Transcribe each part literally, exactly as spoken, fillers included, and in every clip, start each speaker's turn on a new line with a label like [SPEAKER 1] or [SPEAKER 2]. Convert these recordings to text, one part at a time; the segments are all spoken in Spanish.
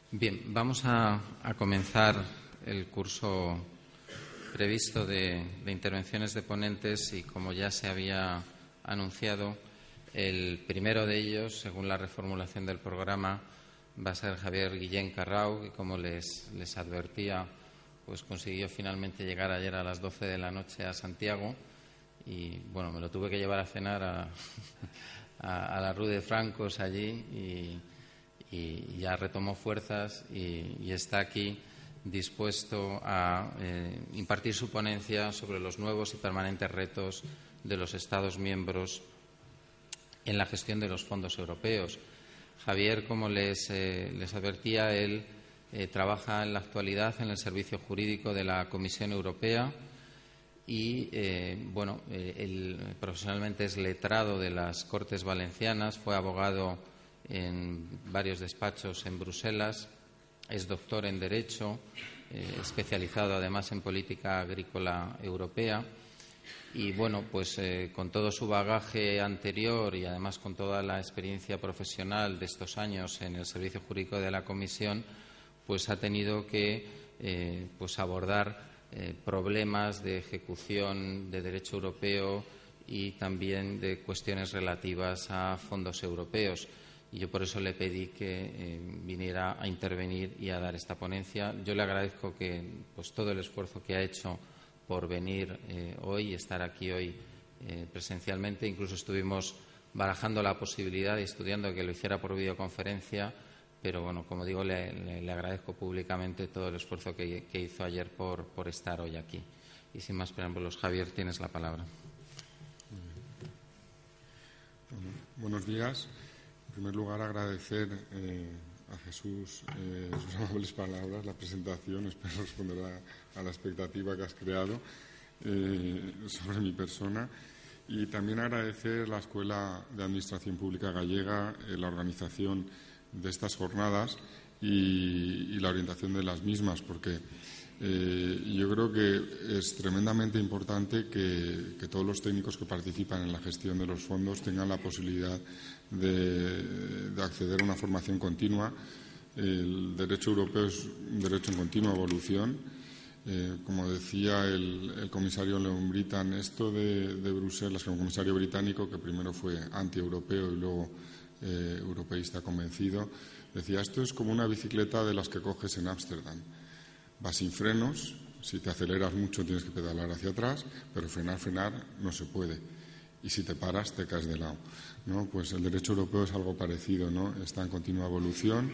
[SPEAKER 1] Bien, vamos a, a comenzar el curso previsto de, de intervenciones de ponentes y, como ya se había anunciado, el primero de ellos, según la reformulación del programa, va a ser Javier Guillén Carrau, que, como les, les advertía, pues consiguió finalmente llegar ayer a las doce de la noche a Santiago y, bueno, me lo tuve que llevar a cenar a, a, a la Rue de Francos allí y, y ya retomó fuerzas y, y está aquí dispuesto a eh, impartir su ponencia sobre los nuevos y permanentes retos de los Estados miembros en la gestión de los fondos europeos. Javier, como les, eh, les advertía, él eh, trabaja en la actualidad en el Servicio Jurídico de la Comisión Europea y, eh, bueno, eh, él profesionalmente es letrado de las Cortes Valencianas, fue abogado en varios despachos en Bruselas, es doctor en Derecho, eh, especializado además en política agrícola europea. Y, bueno, pues eh, con todo su bagaje anterior y además con toda la experiencia profesional de estos años en el Servicio Jurídico de la Comisión, pues ha tenido que eh, pues abordar eh, problemas de ejecución de derecho europeo y también de cuestiones relativas a fondos europeos. Y yo por eso le pedí que eh, viniera a intervenir y a dar esta ponencia. Yo le agradezco que pues todo el esfuerzo que ha hecho por venir eh, hoy y estar aquí hoy eh, presencialmente. Incluso estuvimos barajando la posibilidad y estudiando que lo hiciera por videoconferencia, pero, bueno, como digo, le, le, le agradezco públicamente todo el esfuerzo que, que hizo ayer por, por estar hoy aquí. Y sin más preámbulos, Javier, tienes la palabra.
[SPEAKER 2] Bueno, buenos días. En primer lugar, agradecer eh, a Jesús eh, sus amables palabras, la presentación. Espero responder a, a la expectativa que has creado eh, sobre mi persona. Y también agradecer a la Escuela de Administración Pública Gallega eh, la organización de estas jornadas y, y la orientación de las mismas, porque eh, yo creo que es tremendamente importante que, que todos los técnicos que participan en la gestión de los fondos tengan la posibilidad de, de acceder a una formación continua. El derecho europeo es un derecho en continua evolución. Eh, como decía el, el comisario Leon Brittan, esto de, de Bruselas, como comisario británico, que primero fue anti-europeo y luego eh, europeísta convencido, decía, esto es como una bicicleta de las que coges en Ámsterdam. Va sin frenos, si te aceleras mucho tienes que pedalar hacia atrás, pero frenar, frenar no se puede. Y si te paras, te caes de lado, ¿no? Pues el derecho europeo es algo parecido, ¿no? Está en continua evolución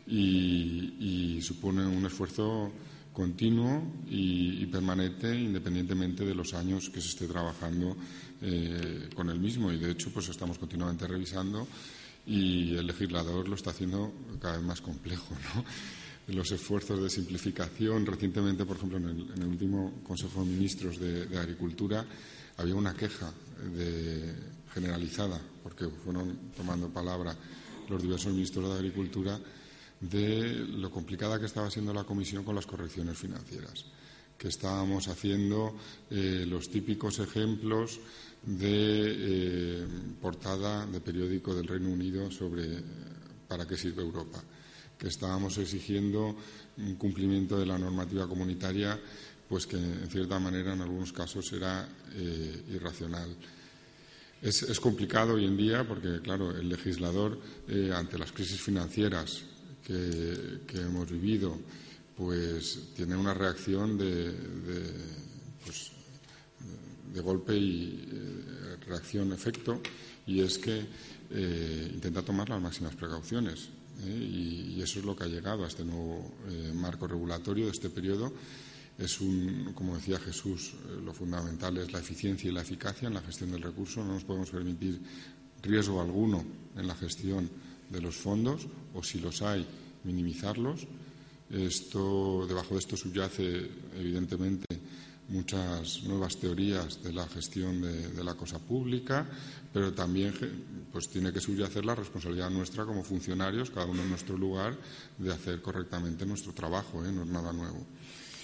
[SPEAKER 2] y, y supone un esfuerzo continuo y, y permanente, independientemente de los años que se esté trabajando eh, con el mismo. Y, de hecho, pues estamos continuamente revisando y el legislador lo está haciendo cada vez más complejo, ¿no? Los esfuerzos de simplificación. Recientemente, por ejemplo, en el, en el último Consejo de Ministros de, de Agricultura había una queja de, generalizada, porque fueron tomando palabra los diversos ministros de Agricultura, de lo complicada que estaba siendo la Comisión con las correcciones financieras, que estábamos haciendo eh, los típicos ejemplos de eh, portada de periódico del Reino Unido sobre para qué sirve Europa, que estábamos exigiendo un cumplimiento de la normativa comunitaria, pues que en cierta manera en algunos casos era eh, irracional. Es, es complicado hoy en día porque, claro, el legislador eh, ante las crisis financieras que, que hemos vivido, pues tiene una reacción de, de, pues, de golpe y eh, reacción-efecto, y es que eh, intenta tomar las máximas precauciones. ¿eh? Y, y eso es lo que ha llegado a este nuevo eh, marco regulatorio de este periodo. Es un, como decía Jesús, eh, lo fundamental es la eficiencia y la eficacia en la gestión del recurso. No nos podemos permitir riesgo alguno en la gestión de los fondos, o si los hay, minimizarlos. Esto, debajo de esto subyace, evidentemente, muchas nuevas teorías de la gestión de, de la cosa pública, pero también pues, tiene que subyacer la responsabilidad nuestra como funcionarios, cada uno en nuestro lugar, de hacer correctamente nuestro trabajo, ¿eh? No es nada nuevo.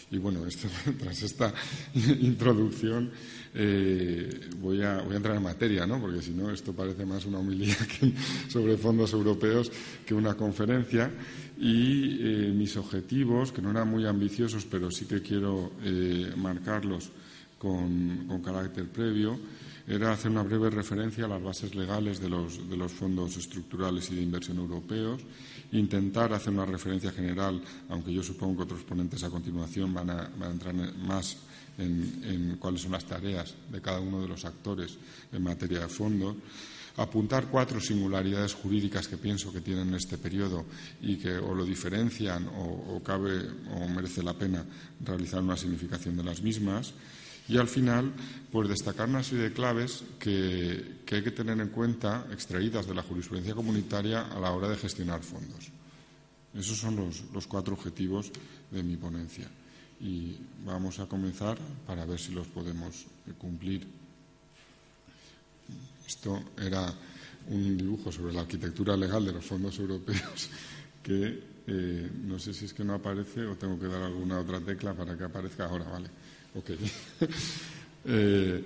[SPEAKER 2] Y bueno, esto, tras esta introducción eh, voy, a, voy a entrar en materia, ¿no? Porque si no, esto parece más una homilía que, sobre fondos europeos que una conferencia. Y eh, mis objetivos, que no eran muy ambiciosos, pero sí que quiero eh, marcarlos con, con carácter previo, era hacer una breve referencia a las bases legales de los, de los fondos estructurales y de inversión europeos, intentar hacer una referencia general, aunque yo supongo que otros ponentes a continuación van a, van a entrar más en, en cuáles son las tareas de cada uno de los actores en materia de fondos, apuntar cuatro singularidades jurídicas que pienso que tienen este periodo y que o lo diferencian o, o cabe o merece la pena realizar una significación de las mismas. Y al final, pues destacar una serie de claves que, que hay que tener en cuenta, extraídas de la jurisprudencia comunitaria a la hora de gestionar fondos. Esos son los, los cuatro objetivos de mi ponencia. Y vamos a comenzar para ver si los podemos cumplir. Esto era un dibujo sobre la arquitectura legal de los fondos europeos que eh, no sé si es que no aparece o tengo que dar alguna otra tecla para que aparezca ahora, vale. Ok. eh,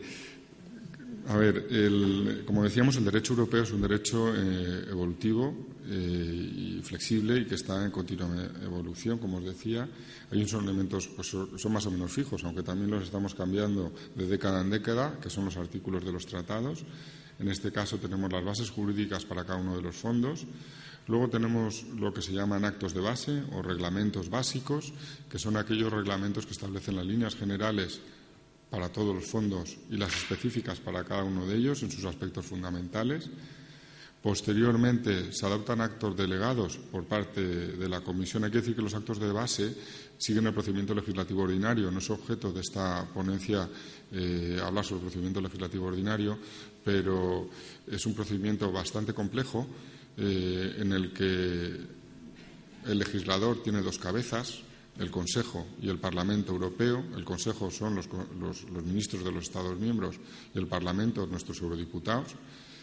[SPEAKER 2] a ver, el, como decíamos, el derecho europeo es un derecho eh, evolutivo eh, y flexible y que está en continua evolución, como os decía. Hay unos elementos, pues son más o menos fijos, aunque también los estamos cambiando de década en década, que son los artículos de los tratados. En este caso tenemos las bases jurídicas para cada uno de los fondos. Luego tenemos lo que se llaman actos de base o reglamentos básicos, que son aquellos reglamentos que establecen las líneas generales para todos los fondos y las específicas para cada uno de ellos en sus aspectos fundamentales. Posteriormente se adoptan actos delegados por parte de la Comisión. Hay que decir que los actos de base siguen el procedimiento legislativo ordinario. No es objeto de esta ponencia eh, hablar sobre el procedimiento legislativo ordinario, pero es un procedimiento bastante complejo eh, en el que el legislador tiene dos cabezas, el Consejo y el Parlamento Europeo. El Consejo son los, los, los ministros de los Estados miembros y el Parlamento nuestros eurodiputados.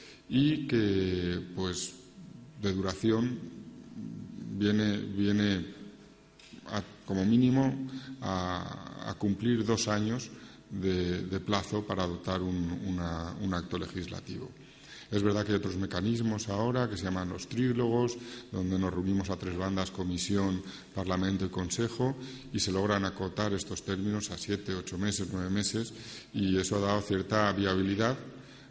[SPEAKER 2] Y que, pues, de duración viene, viene a, como mínimo a, a cumplir dos años de, de plazo para adoptar un, una, un acto legislativo. Es verdad que hay otros mecanismos ahora que se llaman los trílogos, donde nos reunimos a tres bandas, Comisión, Parlamento y Consejo, y se logran acotar estos términos a siete, ocho meses, nueve meses, y eso ha dado cierta viabilidad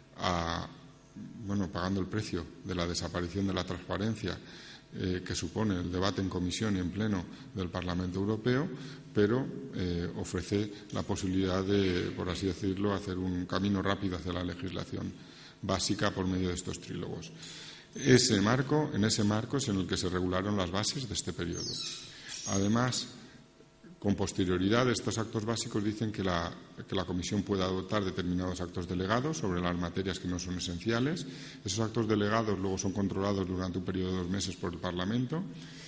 [SPEAKER 2] a bueno, pagando el precio de la desaparición de la transparencia eh, que supone el debate en comisión y en pleno del Parlamento Europeo, pero eh, ofrece la posibilidad de, por así decirlo, hacer un camino rápido hacia la legislación básica por medio de estos trílogos. Ese marco, en ese marco es en el que se regularon las bases de este periodo. Además, con posterioridad, estos actos básicos dicen que la, que la Comisión puede adoptar determinados actos delegados sobre las materias que no son esenciales. Esos actos delegados luego son controlados durante un periodo de dos meses por el Parlamento.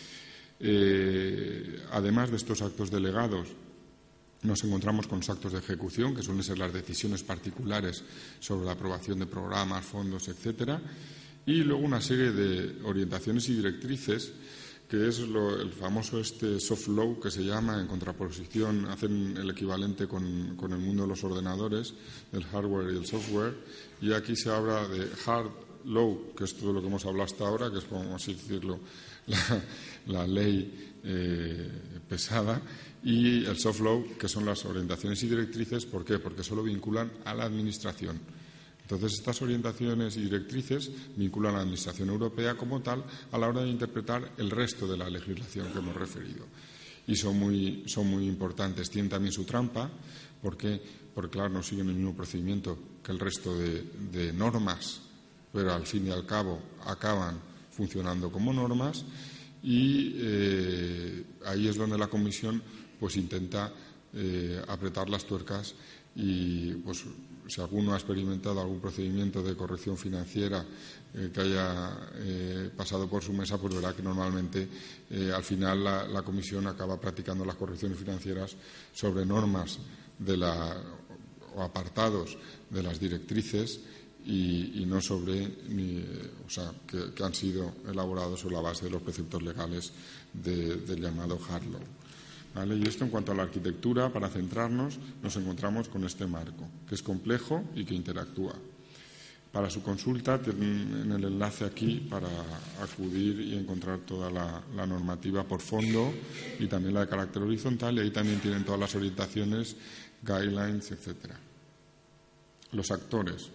[SPEAKER 2] Eh, además de estos actos delegados, nos encontramos con los actos de ejecución, que suelen ser las decisiones particulares sobre la aprobación de programas, fondos, etcétera. Y luego una serie de orientaciones y directrices, que es lo, el famoso este soft law que se llama, en contraposición, hacen el equivalente con, con el mundo de los ordenadores, del hardware y el software, y aquí se habla de hard law, que es todo lo que hemos hablado hasta ahora, que es, como así decirlo, la, la ley eh, pesada, y el soft law, que son las orientaciones y directrices. ¿Por qué? Porque solo vinculan a la Administración. Entonces, estas orientaciones y directrices vinculan a la Administración europea como tal a la hora de interpretar el resto de la legislación que hemos referido. Y son muy, son muy importantes. Tienen también su trampa, porque, porque claro, no siguen el mismo procedimiento que el resto de, de normas, pero al fin y al cabo acaban funcionando como normas, y eh, ahí es donde la Comisión pues intenta eh, apretar las tuercas y, pues, si alguno ha experimentado algún procedimiento de corrección financiera eh, que haya eh, pasado por su mesa, pues verá que normalmente eh, al final la, la Comisión acaba practicando las correcciones financieras sobre normas de la, o apartados de las directrices y, y no sobre, ni, o sea, que, que han sido elaborados sobre la base de los preceptos legales de, del llamado hard law. ¿vale? Y esto en cuanto a la arquitectura, para centrarnos, nos encontramos con este marco, que es complejo y que interactúa. Para su consulta, tienen el enlace aquí para acudir y encontrar toda la, la normativa por fondo y también la de carácter horizontal, y ahí también tienen todas las orientaciones, guidelines, etcétera. Los actores.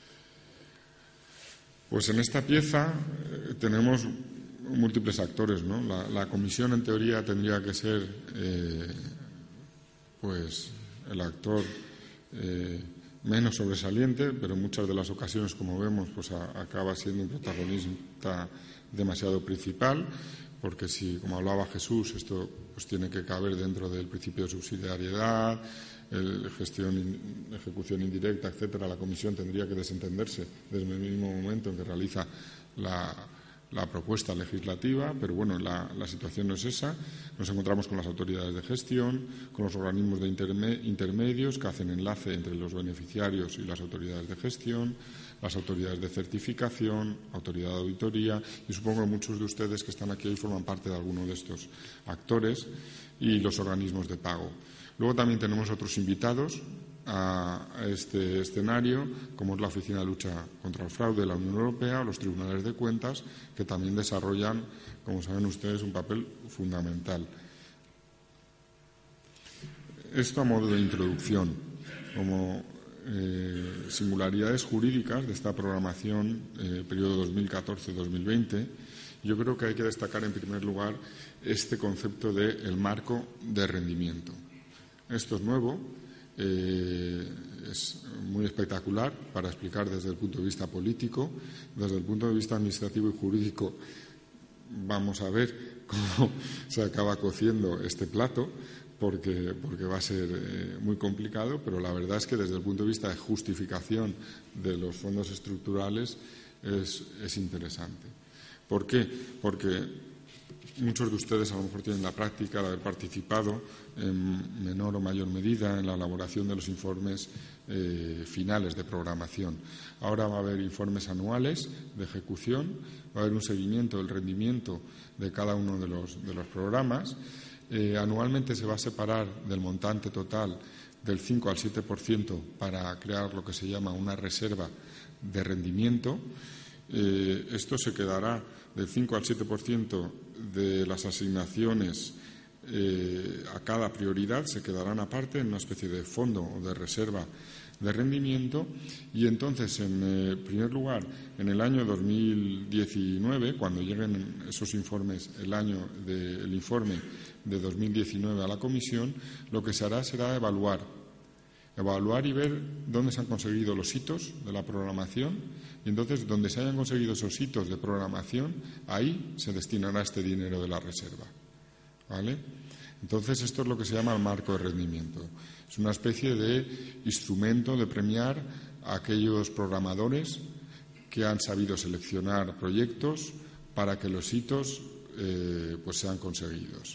[SPEAKER 2] Pues en esta pieza eh, tenemos múltiples actores, ¿no? La, la comisión, en teoría, tendría que ser eh, pues el actor eh, menos sobresaliente, pero en muchas de las ocasiones, como vemos, pues a, acaba siendo un protagonista demasiado principal, porque si, como hablaba Jesús, esto pues tiene que caber dentro del principio de subsidiariedad, el gestión, ejecución indirecta, etcétera, la comisión tendría que desentenderse desde el mismo momento en que realiza la, la propuesta legislativa, pero bueno, la, la situación no es esa. Nos encontramos con las autoridades de gestión, con los organismos de interme, intermedios que hacen enlace entre los beneficiarios y las autoridades de gestión, las autoridades de certificación, autoridad de auditoría, y supongo que muchos de ustedes que están aquí hoy forman parte de alguno de estos actores, y los organismos de pago. Luego también tenemos otros invitados a este escenario, como es la Oficina de Lucha contra el Fraude de la Unión Europea o los Tribunales de Cuentas, que también desarrollan, como saben ustedes, un papel fundamental. Esto a modo de introducción, como eh, singularidades jurídicas de esta programación eh, periodo dos mil catorce dos mil veinte, yo creo que hay que destacar en primer lugar este concepto de el marco de rendimiento. Esto es nuevo, eh, es muy espectacular para explicar desde el punto de vista político, desde el punto de vista administrativo y jurídico. Vamos a ver cómo se acaba cociendo este plato, porque, porque va a ser eh, muy complicado, pero la verdad es que desde el punto de vista de justificación de los fondos estructurales es, es interesante. ¿Por qué? Porque muchos de ustedes a lo mejor tienen la práctica de haber participado en menor o mayor medida en la elaboración de los informes eh, finales de programación. Ahora va a haber informes anuales de ejecución, va a haber un seguimiento del rendimiento de cada uno de los, de los programas. Eh, anualmente se va a separar del montante total del cinco al siete por ciento para crear lo que se llama una reserva de rendimiento. Eh, esto se quedará del cinco al siete por ciento de las asignaciones eh, a cada prioridad, se quedarán aparte en una especie de fondo o de reserva de rendimiento, y entonces, en eh, primer lugar, en el año dos mil diecinueve, cuando lleguen esos informes, el año del informe de dos mil diecinueve a la Comisión, lo que se hará será evaluar evaluar y ver dónde se han conseguido los hitos de la programación, y entonces donde se hayan conseguido esos hitos de programación, ahí se destinará este dinero de la reserva, ¿vale? Entonces esto es lo que se llama el marco de rendimiento. Es una especie de instrumento de premiar a aquellos programadores que han sabido seleccionar proyectos para que los hitos eh, pues sean conseguidos.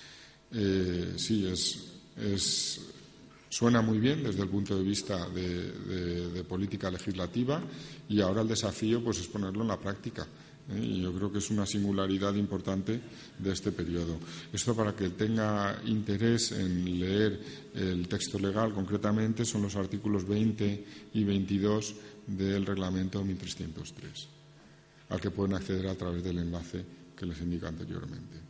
[SPEAKER 2] Eh, sí, es, es suena muy bien desde el punto de vista de, de, de política legislativa, y ahora el desafío pues es ponerlo en la práctica, ¿eh? Y yo creo que es una singularidad importante de este periodo. Esto, para que tenga interés en leer el texto legal, concretamente son los artículos veinte y veintidós del Reglamento mil trescientos tres, al que pueden acceder a través del enlace que les indico anteriormente.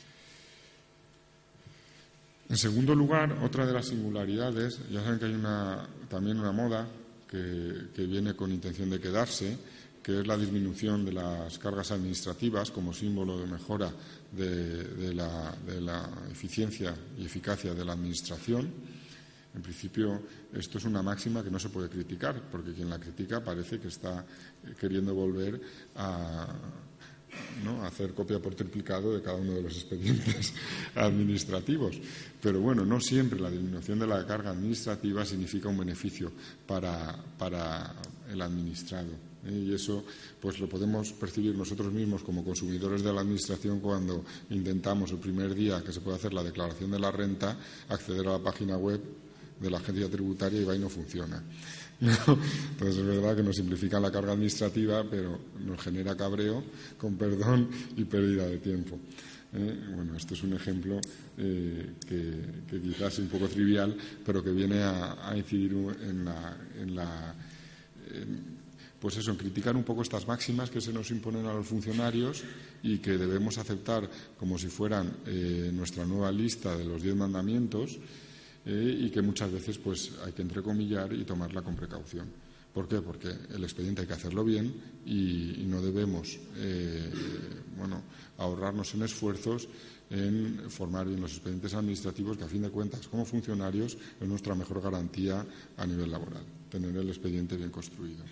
[SPEAKER 2] En segundo lugar, otra de las singularidades, ya saben que hay una, también una moda que, que viene con intención de quedarse, que es la disminución de las cargas administrativas como símbolo de mejora de, de, la, de la eficiencia y eficacia de la Administración. En principio, esto es una máxima que no se puede criticar, porque quien la critica parece que está queriendo volver a, ¿no?, a hacer copia por triplicado de cada uno de los expedientes administrativos. Pero bueno, no siempre la disminución de la carga administrativa significa un beneficio para, para el administrado, ¿eh? Y eso pues lo podemos percibir nosotros mismos como consumidores de la Administración cuando intentamos el primer día que se puede hacer la declaración de la renta acceder a la página web de la agencia tributaria y va y no funciona. ¿No? Entonces es verdad que nos simplifica la carga administrativa, pero nos genera cabreo, con perdón, y pérdida de tiempo. Eh, bueno, esto es un ejemplo eh, que, que quizás es un poco trivial, pero que viene a, a incidir en la, en la en, pues eso, en criticar un poco estas máximas que se nos imponen a los funcionarios y que debemos aceptar como si fueran eh, nuestra nueva lista de los diez mandamientos, eh, y que muchas veces pues hay que entrecomillar y tomarla con precaución. ¿Por qué? Porque el expediente hay que hacerlo bien y, y no debemos eh, bueno, ahorrarnos en esfuerzos en formar bien los expedientes administrativos, que a fin de cuentas, como funcionarios, es nuestra mejor garantía a nivel laboral, tener el expediente bien construido.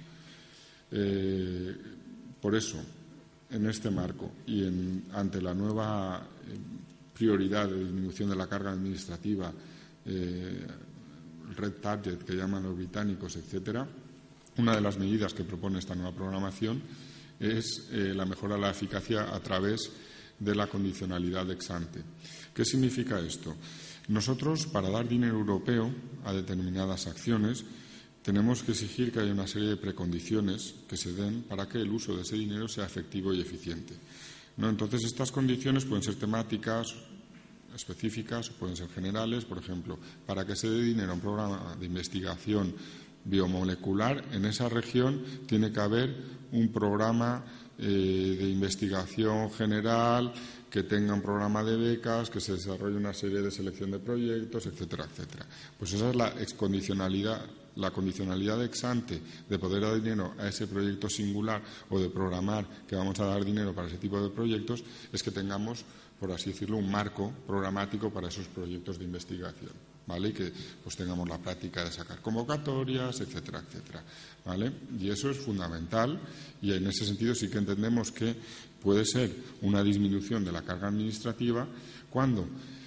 [SPEAKER 2] Eh, por eso, en este marco y en, ante la nueva eh, prioridad de disminución de la carga administrativa, eh, Red Target, que llaman los británicos, etcétera, una de las medidas que propone esta nueva programación es eh, la mejora de la eficacia a través de la condicionalidad ex ante. ¿Qué significa esto? Nosotros, para dar dinero europeo a determinadas acciones, tenemos que exigir que haya una serie de precondiciones que se den para que el uso de ese dinero sea efectivo y eficiente, ¿no? Entonces, estas condiciones pueden ser temáticas específicas o pueden ser generales. Por ejemplo, para que se dé dinero a un programa de investigación biomolecular, en esa región tiene que haber un programa eh, de investigación general que tenga un programa de becas, que se desarrolle una serie de selección de proyectos, etcétera, etcétera. Pues esa es la excondicionalidad, la condicionalidad ex ante de poder dar dinero a ese proyecto singular o de programar que vamos a dar dinero para ese tipo de proyectos, es que tengamos, por así decirlo, un marco programático para esos proyectos de investigación. ¿Vale? Y que pues tengamos la práctica de sacar convocatorias, etcétera, etcétera, ¿vale? Y eso es fundamental, y en ese sentido sí que entendemos que puede ser una disminución de la carga administrativa cuando,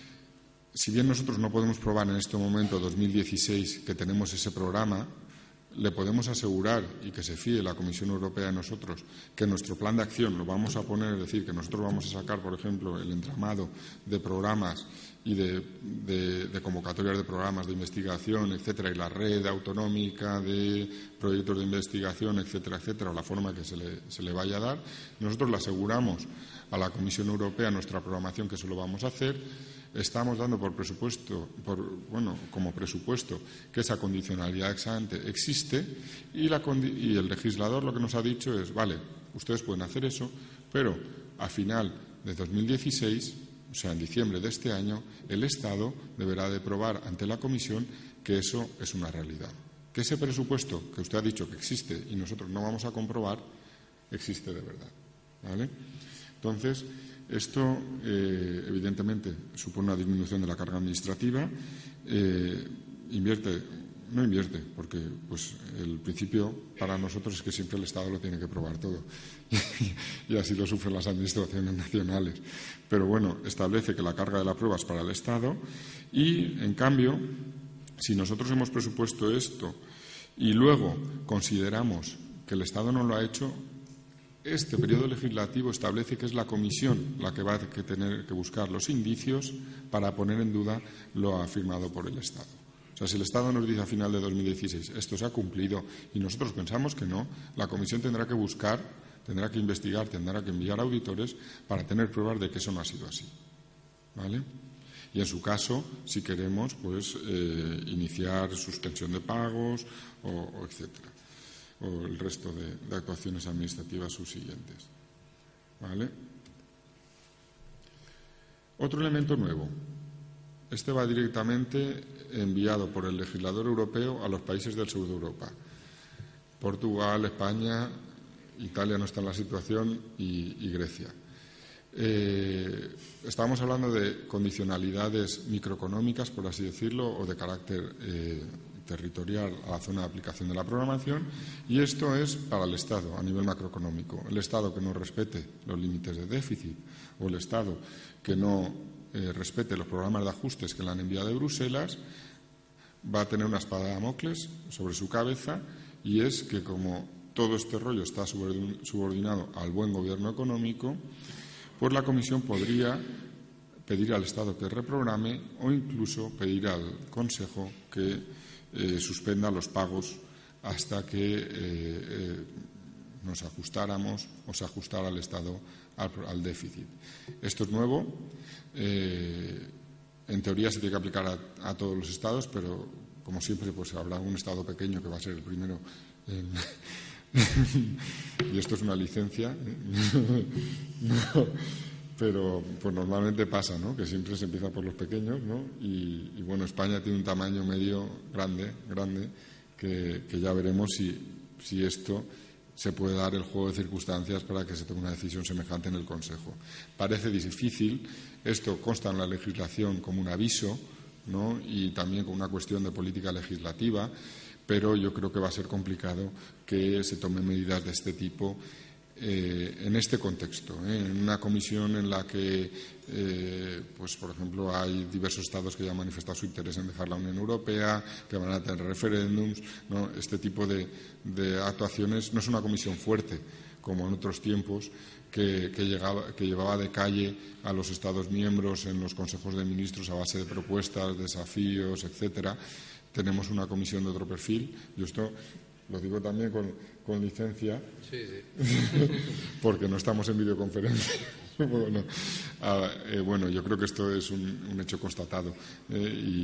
[SPEAKER 2] si bien nosotros no podemos probar en este momento dos mil dieciséis que tenemos ese programa, le podemos asegurar, y que se fíe la Comisión Europea de nosotros, que nuestro plan de acción lo vamos a poner, es decir, que nosotros vamos a sacar, por ejemplo, el entramado de programas y de, de, de convocatorias de programas de investigación, etcétera, y la red autonómica de proyectos de investigación, etcétera, etcétera, o la forma que se le, se le vaya a dar. Nosotros le aseguramos a la Comisión Europea nuestra programación que eso lo vamos a hacer. Estamos dando por presupuesto, por, bueno, como presupuesto que esa condicionalidad ex ante existe, y, la, y el legislador lo que nos ha dicho es, vale, ustedes pueden hacer eso, pero a final de dos mil dieciséis, o sea, en diciembre de este año, el Estado deberá de probar ante la Comisión que eso es una realidad. Que ese presupuesto que usted ha dicho que existe y nosotros no vamos a comprobar, existe de verdad. ¿Vale? Entonces, esto, eh, evidentemente, supone una disminución de la carga administrativa. Eh, invierte, no invierte, porque pues, el principio para nosotros es que siempre el Estado lo tiene que probar todo. Y así lo sufren las administraciones nacionales. Pero bueno, establece que la carga de la prueba es para el Estado y, en cambio, si nosotros hemos presupuesto esto y luego consideramos que el Estado no lo ha hecho, este periodo legislativo establece que es la Comisión la que va a tener que buscar los indicios para poner en duda lo afirmado por el Estado. O sea, si el Estado nos dice a final de dos mil dieciséis esto se ha cumplido y nosotros pensamos que no, la Comisión tendrá que buscar, tendrá que investigar, tendrá que enviar auditores para tener pruebas de que eso no ha sido así. ¿Vale? Y en su caso, si queremos, pues eh, iniciar suspensión de pagos o, o etcétera, o el resto de, de actuaciones administrativas subsiguientes. ¿Vale? Otro elemento nuevo. Este va directamente enviado por el legislador europeo a los países del sur de Europa. Portugal, España, Italia no está en la situación y, y Grecia. Eh, estamos hablando de condicionalidades microeconómicas, por así decirlo, o de carácter eh, territorial a la zona de aplicación de la programación, y esto es para el Estado a nivel macroeconómico. El Estado que no respete los límites de déficit o el Estado que no eh, respete los programas de ajustes que le han enviado de Bruselas va a tener una espada de Damocles sobre su cabeza, y es que como todo este rollo está subordinado al buen gobierno económico, pues la Comisión podría pedir al Estado que reprograme o incluso pedir al Consejo que eh, suspenda los pagos hasta que eh, eh, nos ajustáramos o se ajustara al Estado al, al déficit. Esto es nuevo. Eh, en teoría se tiene que aplicar a, a todos los estados, pero como siempre pues habrá un estado pequeño que va a ser el primero en, y esto es una licencia. No, pero pues normalmente pasa, ¿no?, que siempre se empieza por los pequeños, ¿no? Y, y bueno, España tiene un tamaño medio grande, grande que, que ya veremos si, si esto se puede dar el juego de circunstancias para que se tome una decisión semejante en el Consejo. Parece difícil, esto consta en la legislación como un aviso, ¿no?, y también como una cuestión de política legislativa, pero yo creo que va a ser complicado que se tomen medidas de este tipo eh, en este contexto, ¿eh? En una comisión en la que, eh, pues por ejemplo, hay diversos estados que ya han manifestado su interés en dejar la Unión Europea, que van a tener referéndums, ¿no? Este tipo de, de actuaciones no es una comisión fuerte, como en otros tiempos, que, que, llegaba, que llevaba de calle a los Estados miembros en los consejos de ministros a base de propuestas, desafíos, etcétera. Tenemos una comisión de otro perfil. Yo esto lo digo también con, con licencia, sí, sí. Porque no estamos en videoconferencia. Bueno, ah, eh, bueno, yo creo que esto es un, un hecho constatado. Eh,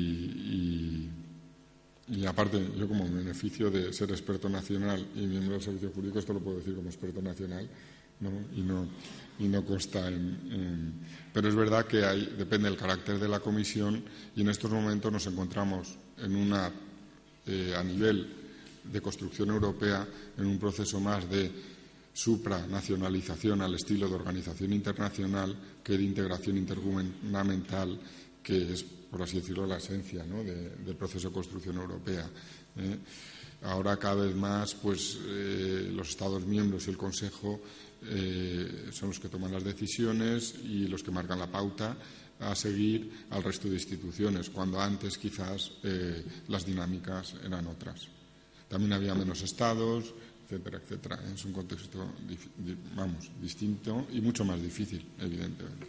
[SPEAKER 2] y, y, y aparte, yo como beneficio de ser experto nacional y miembro del Servicio Jurídico, esto lo puedo decir como experto nacional, ¿no? Y no, y no consta en, en... Pero es verdad que hay, depende del carácter de la comisión, y en estos momentos nos encontramos en una, eh, a nivel de construcción europea, en un proceso más de supranacionalización al estilo de organización internacional que de integración intergubernamental, que es, por así decirlo, la esencia, ¿no?, de, del proceso de construcción europea. ¿eh? Ahora cada vez más pues, eh, los Estados miembros y el Consejo eh, son los que toman las decisiones y los que marcan la pauta a seguir al resto de instituciones, cuando antes quizás eh, las dinámicas eran otras. También había menos estados, etcétera, etcétera. Es un contexto, vamos, distinto y mucho más difícil, evidentemente.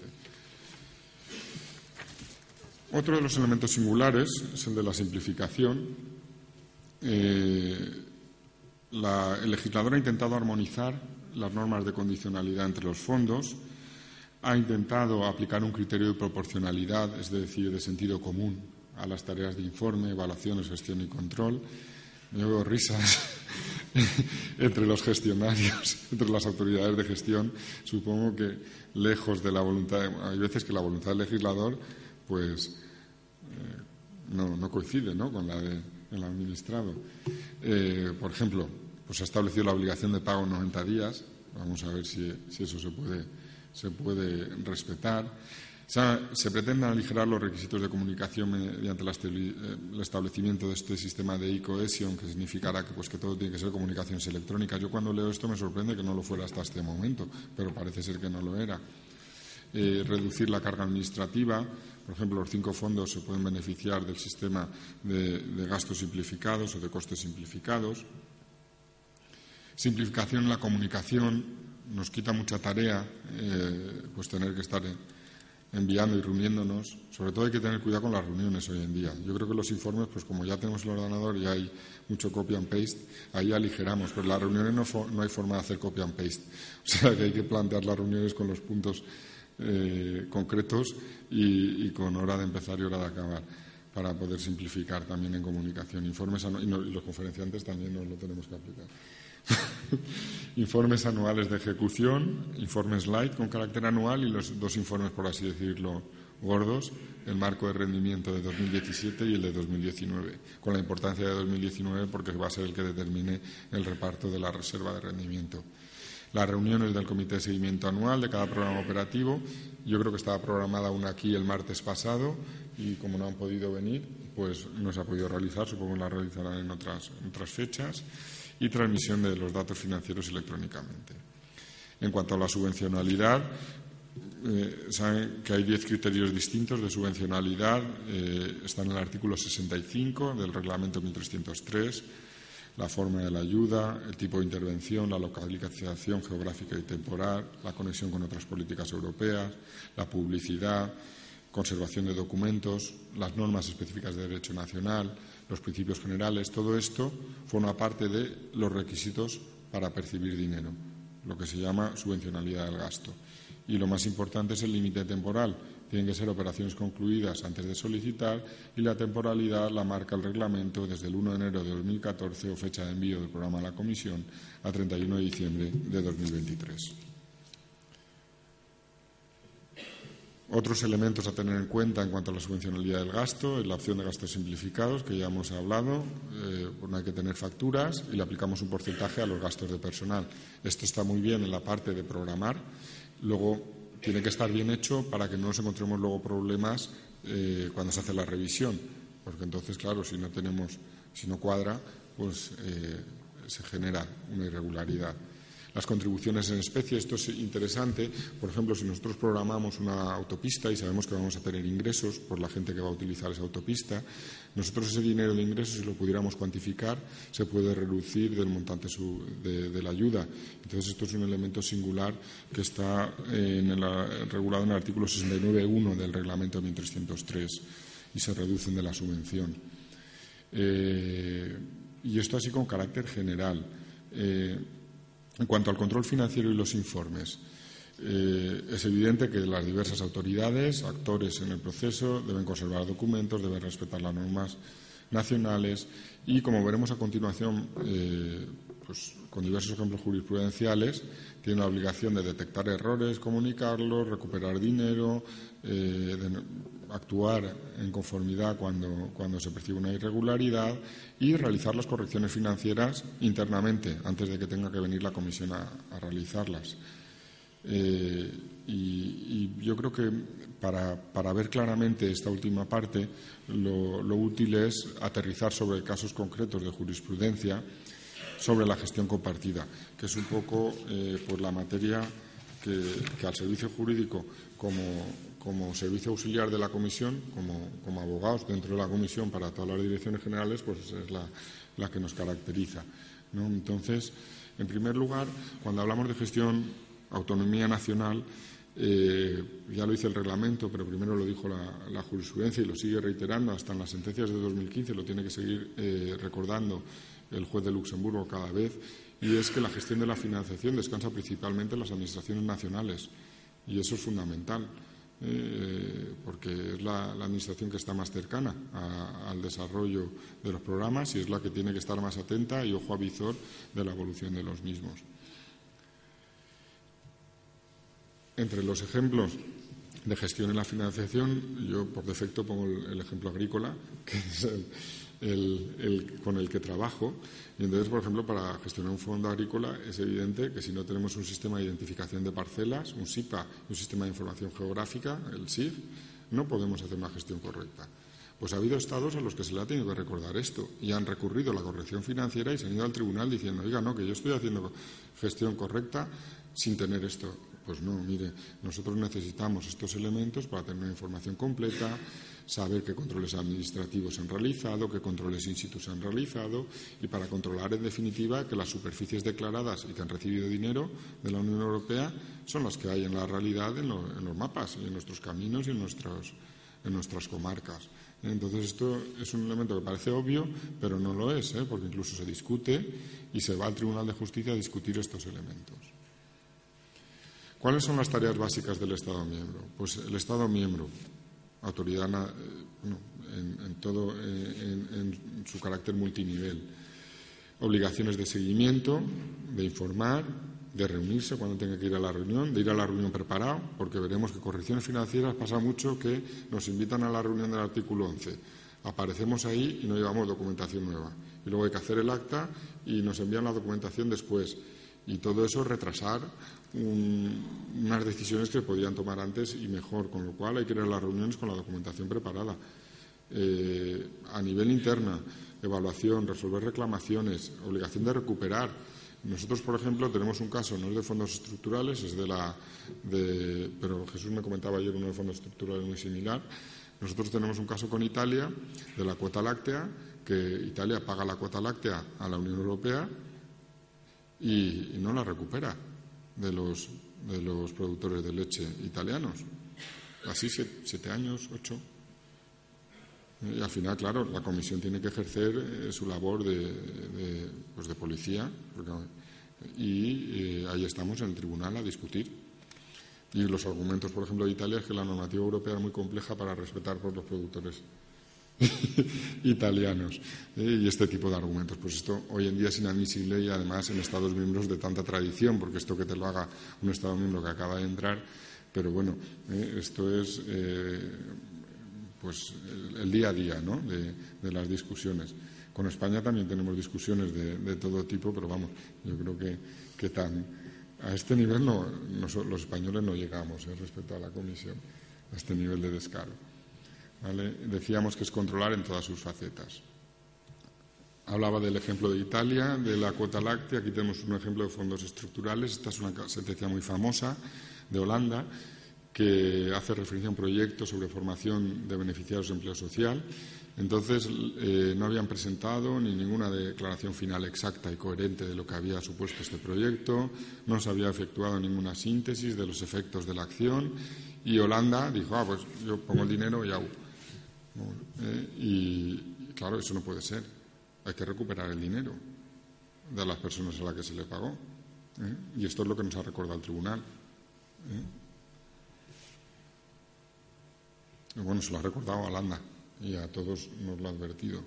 [SPEAKER 2] Otro de los elementos singulares es el de la simplificación. Eh, la, el legislador ha intentado armonizar las normas de condicionalidad entre los fondos, ha intentado aplicar un criterio de proporcionalidad, es decir, de sentido común, a las tareas de informe, evaluaciones, gestión y control. Me veo risas entre los gestionarios, entre las autoridades de gestión. Supongo que lejos de la voluntad, hay veces que la voluntad del legislador, pues eh, no, no coincide, ¿no?, con la del administrado. Eh, por ejemplo, pues se ha establecido la obligación de pago en noventa días. Vamos a ver si, si eso se puede, se puede respetar. O sea, se pretenden aligerar los requisitos de comunicación mediante el establecimiento de este sistema de e-cohesion, que significará que, pues, que todo tiene que ser comunicaciones electrónicas. Yo cuando leo esto me sorprende que no lo fuera hasta este momento, pero parece ser que no lo era. Eh, reducir la carga administrativa. Por ejemplo, los cinco fondos se pueden beneficiar del sistema de, de gastos simplificados o de costes simplificados. Simplificación en la comunicación. Nos quita mucha tarea eh, pues tener que estar en, enviando y reuniéndonos. Sobre todo hay que tener cuidado con las reuniones hoy en día. Yo creo que los informes, pues como ya tenemos el ordenador y hay mucho copy and paste, ahí aligeramos, pero las reuniones no, no hay forma de hacer copy and paste. O sea que hay que plantear las reuniones con los puntos eh, concretos y, y con hora de empezar y hora de acabar, para poder simplificar también en comunicación. Informes y, no, y los conferenciantes también nos lo tenemos que aplicar. Informes anuales de ejecución, informes light con carácter anual y los dos informes, por así decirlo, gordos, el marco de rendimiento de dos mil diecisiete y el de dos mil diecinueve, con la importancia de dos mil diecinueve porque va a ser el que determine el reparto de la reserva de rendimiento. Las reuniones del comité de seguimiento anual de cada programa operativo, yo creo que estaba programada una aquí el martes pasado y como no han podido venir, pues no se ha podido realizar, supongo que la realizarán en otras, en otras fechas. Y transmisión de los datos financieros electrónicamente. En cuanto a la subvencionalidad, eh, saben que hay diez criterios distintos de subvencionalidad. Eh, están en el artículo sesenta y cinco del Reglamento mil trescientos tres, la forma de la ayuda, el tipo de intervención, la localización geográfica y temporal, la conexión con otras políticas europeas, la publicidad, conservación de documentos, las normas específicas de derecho nacional, los principios generales. Todo esto forma parte de los requisitos para percibir dinero, lo que se llama subvencionalidad del gasto. y lo más importante es el límite temporal. Tienen que ser operaciones concluidas antes de solicitar y la temporalidad la marca el reglamento desde el uno de enero de dos mil catorce o fecha de envío del programa a la Comisión a treinta y uno de diciembre de dos mil veintitrés. Otros elementos a tener en cuenta en cuanto a la subvencionalidad del gasto es la opción de gastos simplificados, que ya hemos hablado. Eh, no hay que tener facturas y le aplicamos un porcentaje a los gastos de personal. Esto está muy bien en la parte de programar. Luego, tiene que estar bien hecho para que no nos encontremos luego problemas eh, cuando se hace la revisión. Porque entonces, claro, si no tenemos, si no cuadra, pues eh, se genera una irregularidad. Las contribuciones en especie, esto es interesante. Por ejemplo, si nosotros programamos una autopista y sabemos que vamos a tener ingresos por la gente que va a utilizar esa autopista, nosotros ese dinero de ingresos, si lo pudiéramos cuantificar, se puede reducir del montante de, de la ayuda. Entonces, esto es un elemento singular que está en el, regulado en el artículo sesenta y nueve punto uno del Reglamento mil trescientos tres y se reducen de la subvención. Eh, y esto así con carácter general. Eh, En cuanto al control financiero y los informes, eh, es evidente que las diversas autoridades, actores en el proceso, deben conservar documentos, deben respetar las normas nacionales y, como veremos a continuación, eh, pues, con diversos ejemplos jurisprudenciales, tienen la obligación de detectar errores, comunicarlos, recuperar dinero, eh, de actuar en conformidad cuando, cuando se percibe una irregularidad y realizar las correcciones financieras internamente, antes de que tenga que venir la comisión a, a realizarlas. Eh, y, y yo creo que para, para ver claramente esta última parte, lo, lo útil es aterrizar sobre casos concretos de jurisprudencia sobre la gestión compartida, que es un poco eh, pues la materia que, que al servicio jurídico, como, como servicio auxiliar de la comisión, como, como abogados dentro de la comisión para todas las direcciones generales, pues es la, la que nos caracteriza, ¿no? Entonces, en primer lugar, cuando hablamos de gestión, autonomía nacional, eh, ya lo dice el reglamento, pero primero lo dijo la, la jurisprudencia y lo sigue reiterando hasta en las sentencias de dos mil quince, lo tiene que seguir eh, recordando el juez de Luxemburgo cada vez, y es que la gestión de la financiación descansa principalmente en las administraciones nacionales, y eso es fundamental, eh, porque es la, la administración que está más cercana a, al desarrollo de los programas y es la que tiene que estar más atenta y ojo avizor de la evolución de los mismos. Entre los ejemplos de gestión en la financiación, yo por defecto pongo el, el ejemplo agrícola, que es el, el, el con el que trabajo. Y entonces, por ejemplo, para gestionar un fondo agrícola es evidente que si no tenemos un sistema de identificación de parcelas, un S I P A, un sistema de información geográfica, el S I F, no podemos hacer una gestión correcta. Pues ha habido estados a los que se le ha tenido que recordar esto y han recurrido a la corrección financiera y se han ido al tribunal diciendo, oiga, no, que yo estoy haciendo gestión correcta sin tener esto. Pues no, mire, nosotros necesitamos estos elementos para tener una información completa, saber qué controles administrativos se han realizado, qué controles in situ se han realizado y para controlar, en definitiva, que las superficies declaradas y que han recibido dinero de la Unión Europea son las que hay en la realidad en, lo, en los mapas y en nuestros caminos y en, nuestros, en nuestras comarcas. Entonces, esto es un elemento que parece obvio, pero no lo es, ¿eh? Porque incluso se discute y se va al Tribunal de Justicia a discutir estos elementos. ¿Cuáles son las tareas básicas del Estado miembro? Pues el Estado miembro, autoridad no, en, en todo, en, en su carácter multinivel, obligaciones de seguimiento, de informar, de reunirse cuando tenga que ir a la reunión, de ir a la reunión preparado, porque veremos que correcciones financieras pasa mucho que nos invitan a la reunión del artículo once. Aparecemos ahí y no llevamos documentación nueva. Y luego hay que hacer el acta y nos envían la documentación después. Y todo eso retrasar un, unas decisiones que podían tomar antes y mejor, con lo cual hay que ir a las reuniones con la documentación preparada. Eh, a nivel interna, evaluación, resolver reclamaciones, obligación de recuperar. Nosotros, por ejemplo, tenemos un caso, no es de fondos estructurales, es de la... De, pero Jesús me comentaba ayer uno de fondos estructurales muy similar. Nosotros tenemos un caso con Italia de la cuota láctea, que Italia paga la cuota láctea a la Unión Europea y, y no la recupera de los, de los productores de leche italianos. Así siete, siete años, ocho. Y al final, claro, la Comisión tiene que ejercer eh, su labor de, de, pues de policía porque, y eh, ahí estamos en el tribunal a discutir. Y los argumentos, por ejemplo, de Italia es que la normativa europea es muy compleja para respetar por los productores italianos, ¿eh? Y este tipo de argumentos. Pues esto hoy en día es inadmisible y además en Estados miembros de tanta tradición, porque esto que te lo haga un Estado miembro que acaba de entrar, pero bueno, ¿eh? Esto es eh, pues el, el día a día, ¿no? de, de las discusiones. Con España también tenemos discusiones de, de todo tipo, pero vamos, yo creo que, que tan, a este nivel no, no, los españoles no llegamos ¿eh? respecto a la Comisión, a este nivel de descaro. ¿Vale? Decíamos que es controlar en todas sus facetas. Hablaba del ejemplo de Italia, de la cuota láctea. Aquí tenemos un ejemplo de fondos estructurales. Esta es una sentencia muy famosa de Holanda que hace referencia a un proyecto sobre formación de beneficiarios de empleo social. Entonces, eh, no habían presentado ni ninguna declaración final exacta y coherente de lo que había supuesto este proyecto, no se había efectuado ninguna síntesis de los efectos de la acción y Holanda dijo, ah, pues yo pongo el dinero y hago. Eh, y claro, eso no puede ser. Hay que recuperar el dinero de las personas a las que se le pagó. ¿eh? Y esto es lo que nos ha recordado el tribunal. ¿eh? Y bueno, se lo ha recordado a Holanda y a todos nos lo ha advertido.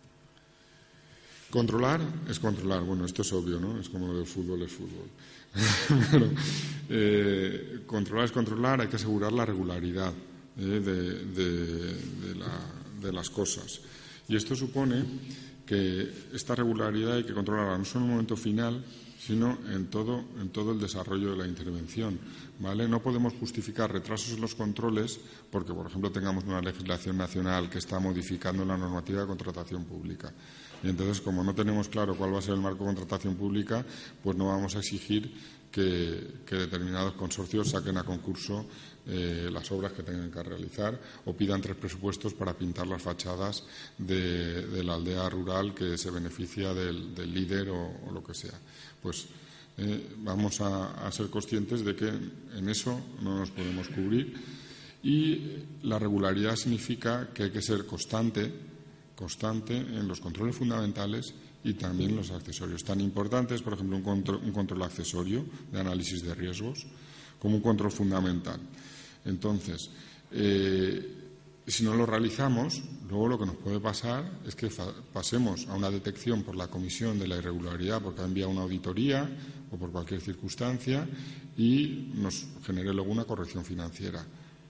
[SPEAKER 2] Controlar es controlar. Bueno, esto es obvio, ¿no? Es como lo del fútbol es fútbol. Pero, eh, controlar es controlar. Hay que asegurar la regularidad eh, de, de, de, la, de las cosas. Y esto supone que esta regularidad hay que controlarla no solo en el momento final, sino en todo, en todo el desarrollo de la intervención, ¿vale? No podemos justificar retrasos en los controles porque, por ejemplo, tengamos una legislación nacional que está modificando la normativa de contratación pública. Y entonces, como no tenemos claro cuál va a ser el marco de contratación pública, pues no vamos a exigir que, que determinados consorcios saquen a concurso eh, las obras que tengan que realizar o pidan tres presupuestos para pintar las fachadas de, de la aldea rural que se beneficia del, del líder o, o lo que sea. Pues eh, vamos a, a ser conscientes de que en eso no nos podemos cubrir y la regularidad significa que hay que ser constante, constante en los controles fundamentales y también los accesorios. Tan importantes, por ejemplo, un control, un control accesorio de análisis de riesgos como un control fundamental. Entonces, eh, si no lo realizamos, luego lo que nos puede pasar es que pasemos a una detección por la comisión de la irregularidad porque ha enviado una auditoría o por cualquier circunstancia y nos genere luego una corrección financiera.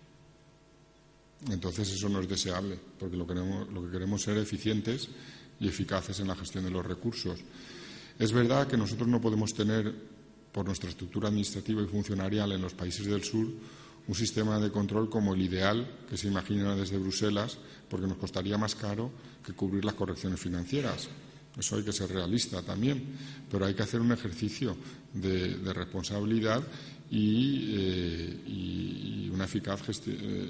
[SPEAKER 2] Entonces eso no es deseable porque lo, queremos, lo que queremos es ser eficientes y eficaces en la gestión de los recursos. Es verdad que nosotros no podemos tener, por nuestra estructura administrativa y funcionarial en los países del sur, un sistema de control como el ideal que se imagina desde Bruselas, porque nos costaría más caro que cubrir las correcciones financieras. Eso hay que ser realista también, pero hay que hacer un ejercicio de, de responsabilidad y, eh, y una eficaz gesti eh,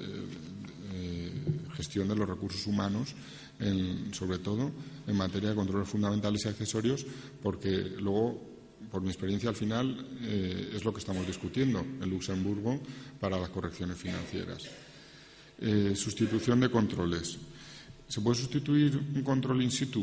[SPEAKER 2] eh, gestión de los recursos humanos, en, sobre todo en materia de controles fundamentales y accesorios, porque luego, por mi experiencia al final, eh, es lo que estamos discutiendo en Luxemburgo para las correcciones financieras. Eh, sustitución de controles. ¿Se puede sustituir un control in situ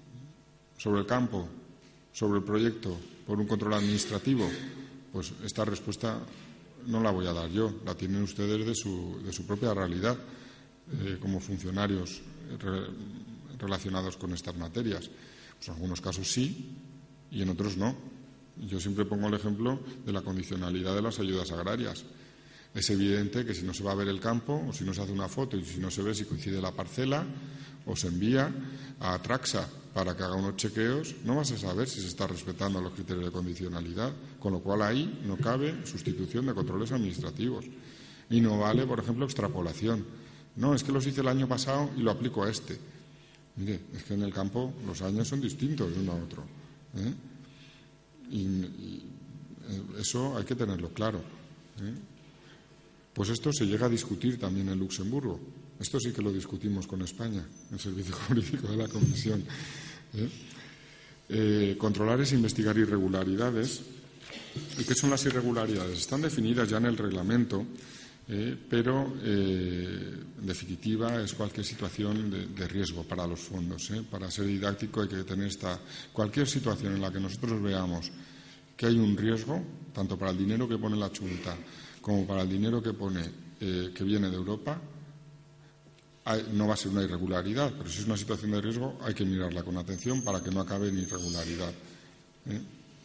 [SPEAKER 2] sobre el campo, sobre el proyecto, por un control administrativo? Pues esta respuesta no la voy a dar yo, la tienen ustedes de su, de su propia realidad eh, como funcionarios re, relacionados con estas materias. Pues en algunos casos sí y en otros no. Yo siempre pongo el ejemplo de la condicionalidad de las ayudas agrarias. Es evidente que si no se va a ver el campo o si no se hace una foto y si no se ve si coincide la parcela o se envía a Traxa para que haga unos chequeos, no vas a saber si se está respetando los criterios de condicionalidad, con lo cual ahí no cabe sustitución de controles administrativos. Y no vale, por ejemplo, extrapolación. No, es que los hice el año pasado y lo aplico a este. Mire, es que en el campo los años son distintos de uno a otro. ¿eh? Y, y eso hay que tenerlo claro. ¿eh? Pues esto se llega a discutir también en Luxemburgo. Esto sí que lo discutimos con España, el Servicio Jurídico de la Comisión. ¿eh? Eh, controlar es investigar irregularidades. ¿Y qué son las irregularidades? Están definidas ya en el reglamento, eh, pero eh, en definitiva es cualquier situación de, de riesgo para los fondos. ¿eh? Para ser didáctico hay que tener esta cualquier situación en la que nosotros veamos que hay un riesgo, tanto para el dinero que pone la Junta como para el dinero que pone, eh, que viene de Europa, hay, no va a ser una irregularidad, pero si es una situación de riesgo hay que mirarla con atención para que no acabe en irregularidad. ¿eh?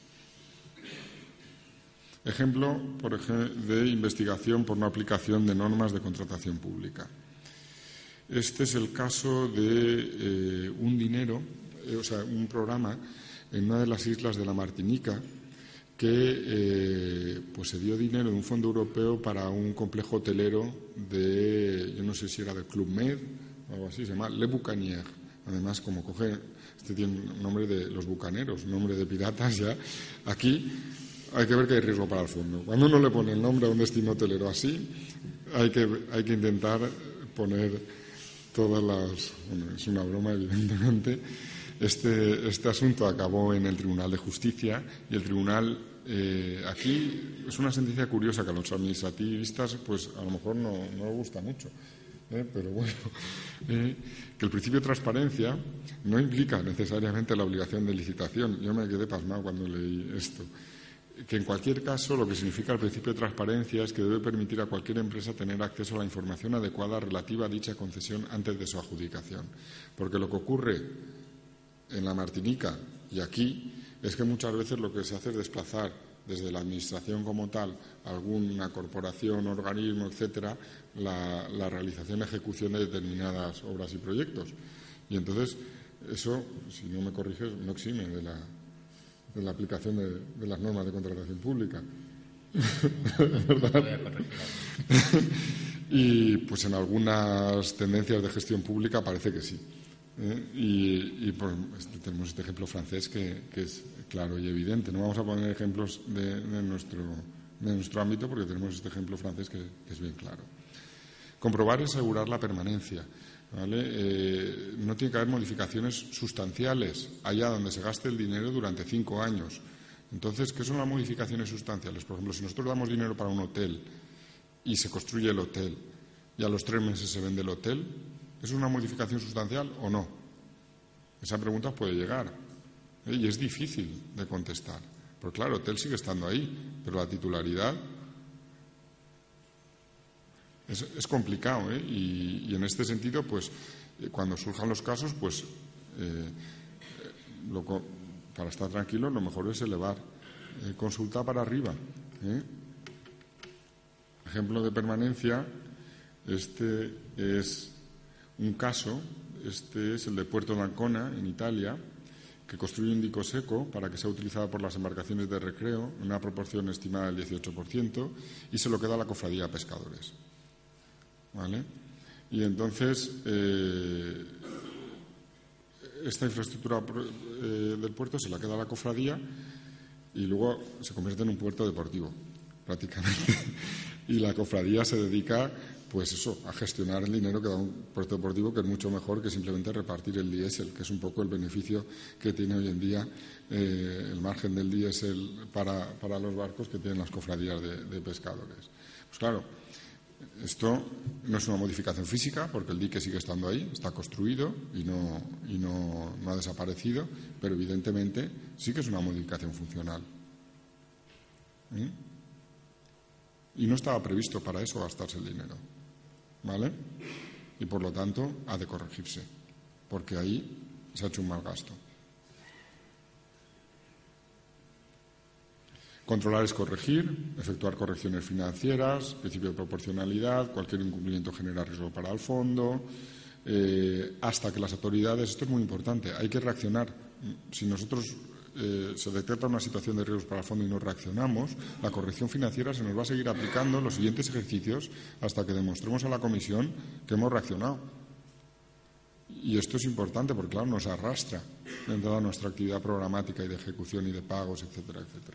[SPEAKER 2] Ejemplo, por ejemplo, de investigación por no aplicación de normas de contratación pública. Este es el caso de eh, un dinero, eh, o sea, un programa en una de las islas de la Martinica que eh, pues se dio dinero de un fondo europeo para un complejo hotelero de, yo no sé si era de Club Med o algo así, se llama Le Bucanier. Además, como coge, este tiene un nombre de los bucaneros, un nombre de piratas ya, aquí hay que ver que hay riesgo para el fondo. Cuando uno le pone el nombre a un destino hotelero así, hay que, hay que intentar poner todas las... Bueno, es una broma, evidentemente. Este, este asunto acabó en el Tribunal de Justicia y el Tribunal, eh, aquí es una sentencia curiosa que a los administrativistas pues a lo mejor no, no les gusta mucho, ¿eh? Pero bueno, eh, que el principio de transparencia no implica necesariamente la obligación de licitación. Yo me quedé pasmado cuando leí esto. Que en cualquier caso lo que significa el principio de transparencia es que debe permitir a cualquier empresa tener acceso a la información adecuada relativa a dicha concesión antes de su adjudicación. Porque lo que ocurre en la Martinica y aquí es que muchas veces lo que se hace es desplazar desde la administración como tal, alguna corporación, organismo, etcétera, la, la realización y ejecución de determinadas obras y proyectos. Y entonces eso, si no me corriges, no exime de la de la aplicación de, de las normas de contratación pública. ¿Verdad? Y pues en algunas tendencias de gestión pública parece que sí. ¿eh? Y, y pues, tenemos este ejemplo francés que, que es claro y evidente. No vamos a poner ejemplos de, de, nuestro, de nuestro ámbito porque tenemos este ejemplo francés que, que es bien claro. Comprobar y asegurar la permanencia. ¿Vale? Eh, no tiene que haber modificaciones sustanciales allá donde se gaste el dinero durante cinco años. Entonces, ¿qué son las modificaciones sustanciales? Por ejemplo, si nosotros damos dinero para un hotel y se construye el hotel y a los tres meses se vende el hotel, ¿es una modificación sustancial o no? Esa pregunta puede llegar, ¿eh? Y es difícil de contestar. Porque claro, el hotel sigue estando ahí, pero la titularidad Es, es complicado, ¿eh? y, y en este sentido, pues, eh, cuando surjan los casos, pues, eh, lo, para estar tranquilo, lo mejor es elevar eh, consulta para arriba. ¿eh? Ejemplo de permanencia, este es un caso, este es el de Puerto d'Ancona, en Italia, que construye un dico seco para que sea utilizado por las embarcaciones de recreo, en una proporción estimada del dieciocho por ciento, y se lo queda a la cofradía de pescadores. ¿Vale? Y entonces eh, esta infraestructura eh, del puerto se la queda a la cofradía y luego se convierte en un puerto deportivo prácticamente y la cofradía se dedica pues eso, a gestionar el dinero que da un puerto deportivo, que es mucho mejor que simplemente repartir el diésel, que es un poco el beneficio que tiene hoy en día eh, el margen del diésel para, para los barcos que tienen las cofradías de, de pescadores. Pues claro, esto no es una modificación física porque el dique sigue estando ahí, está construido y no, y no, no ha desaparecido, pero evidentemente sí que es una modificación funcional. ¿Eh? Y no estaba previsto para eso gastarse el dinero. ¿Vale? Y por lo tanto ha de corregirse, porque ahí se ha hecho un mal gasto. Controlar es corregir, efectuar correcciones financieras, principio de proporcionalidad, cualquier incumplimiento genera riesgo para el fondo, eh, hasta que las autoridades, esto es muy importante, hay que reaccionar. Si nosotros eh, se detecta una situación de riesgos para el fondo y no reaccionamos, la corrección financiera se nos va a seguir aplicando en los siguientes ejercicios hasta que demostremos a la Comisión que hemos reaccionado. Y esto es importante porque, claro, nos arrastra en toda nuestra actividad programática y de ejecución y de pagos, etcétera, etcétera.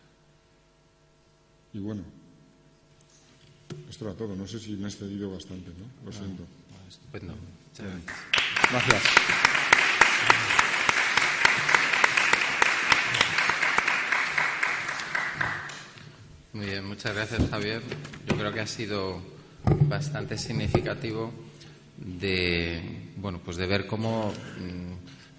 [SPEAKER 2] Y bueno, esto era todo. No sé si me he excedido bastante, ¿no? Lo siento.
[SPEAKER 1] Ah, estupendo. Muchas gracias.
[SPEAKER 2] Gracias.
[SPEAKER 1] Muy bien, muchas gracias, Javier. Yo creo que ha sido bastante significativo de, bueno, pues de ver cómo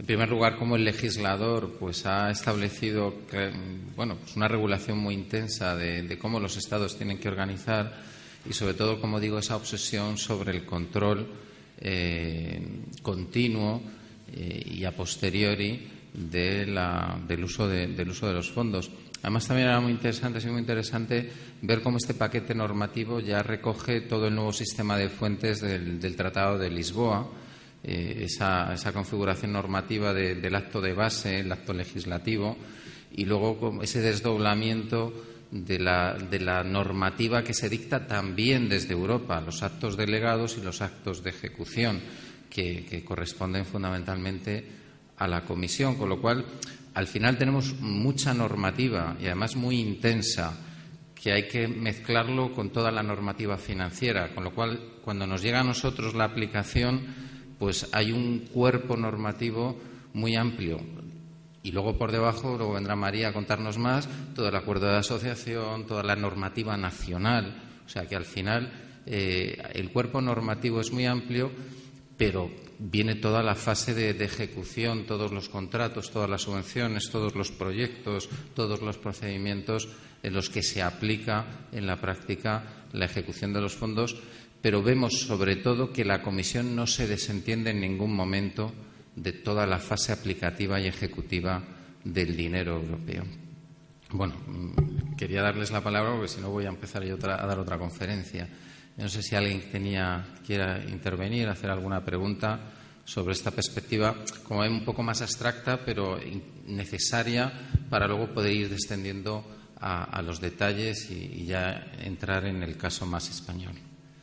[SPEAKER 1] En primer lugar, como el legislador pues ha establecido que, bueno, pues una regulación muy intensa de, de cómo los Estados tienen que organizar y, sobre todo, como digo, esa obsesión sobre el control eh, continuo eh, y a posteriori de la, del, uso de, del uso de los fondos. Además, también era muy interesante, ha sido muy interesante ver cómo este paquete normativo ya recoge todo el nuevo sistema de fuentes del, del Tratado de Lisboa, eh, esa, esa configuración normativa de, del acto de base, el acto legislativo, y luego ese desdoblamiento de la, de la normativa que se dicta también desde Europa, los actos delegados y los actos de ejecución, que, que corresponden fundamentalmente a la Comisión, con lo cual al final tenemos mucha normativa y además muy intensa que hay que mezclarlo con toda la normativa financiera, con lo cual cuando nos llega a nosotros la aplicación pues hay un cuerpo normativo muy amplio y luego por debajo, luego vendrá María a contarnos más, todo el acuerdo de asociación, toda la normativa nacional, o sea que al final eh, el cuerpo normativo es muy amplio, pero viene toda la fase de, de ejecución, todos los contratos, todas las subvenciones, todos los proyectos, todos los procedimientos en los que se aplica en la práctica la ejecución de los fondos, pero vemos sobre todo que la Comisión no se desentiende en ningún momento de toda la fase aplicativa y ejecutiva del dinero europeo. Bueno, quería darles la palabra porque si no voy a empezar yo a dar otra conferencia. No sé si alguien tenía, quiera intervenir, hacer alguna pregunta sobre esta perspectiva, como es un poco más abstracta, pero necesaria para luego poder ir descendiendo a, a los detalles y, y ya entrar en el caso más español.